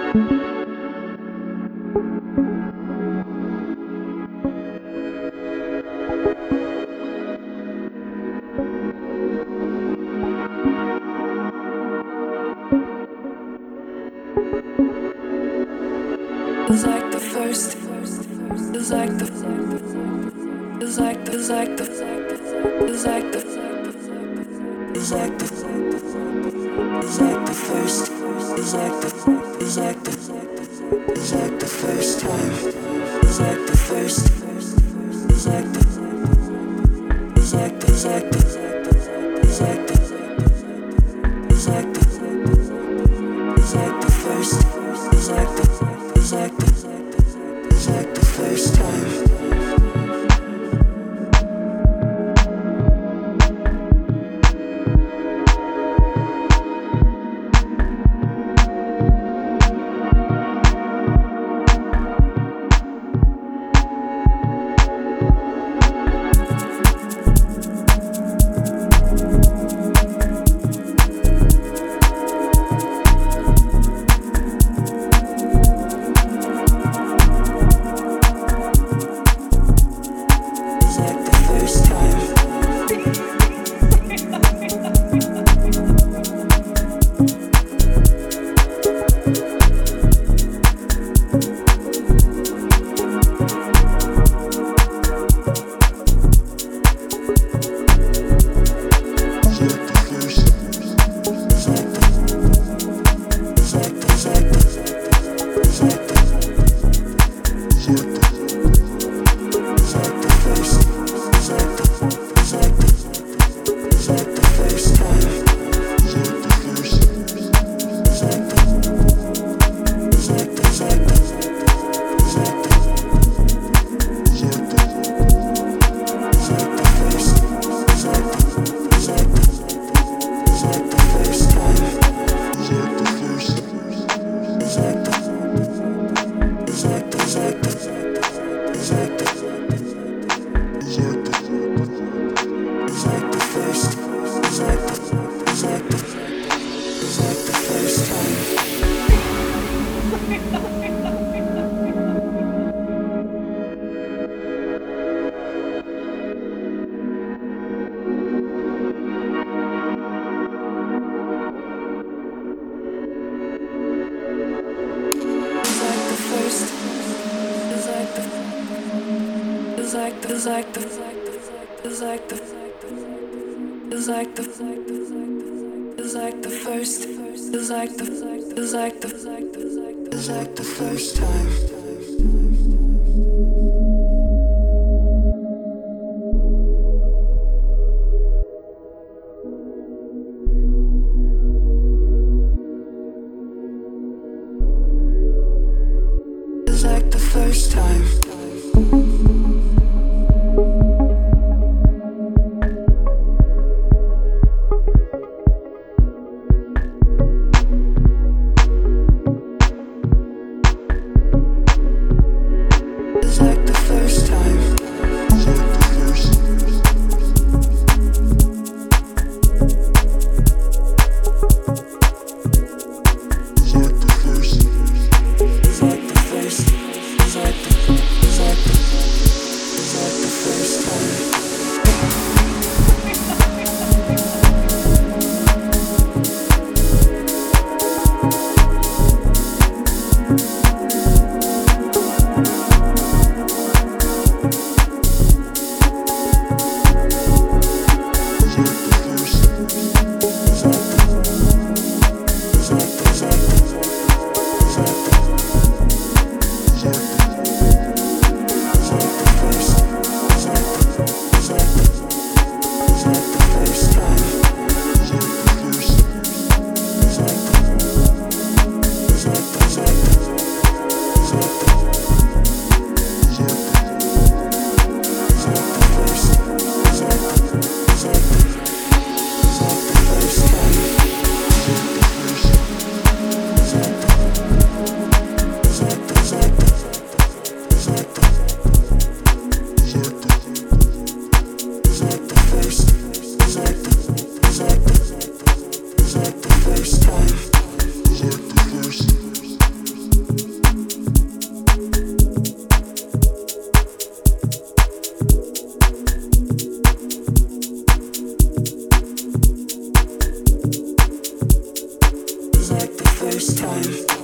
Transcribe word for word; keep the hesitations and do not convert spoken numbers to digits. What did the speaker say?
It's like the first. It's like the. It's like the. It's like the. It's like the. It's like the. It's like the first. It's like the. It's like the. It's like the first time. It's like the first. It's like the. It's like the. It's like the. It's like the. It's like the. It's like the first. It's like the. It's like the. It's like the first time. It's like the, it's like the, it's like the, it's like the, it's like the first, it's like the, it's like the, it's like the first time. It's like the first time. It's like the first time.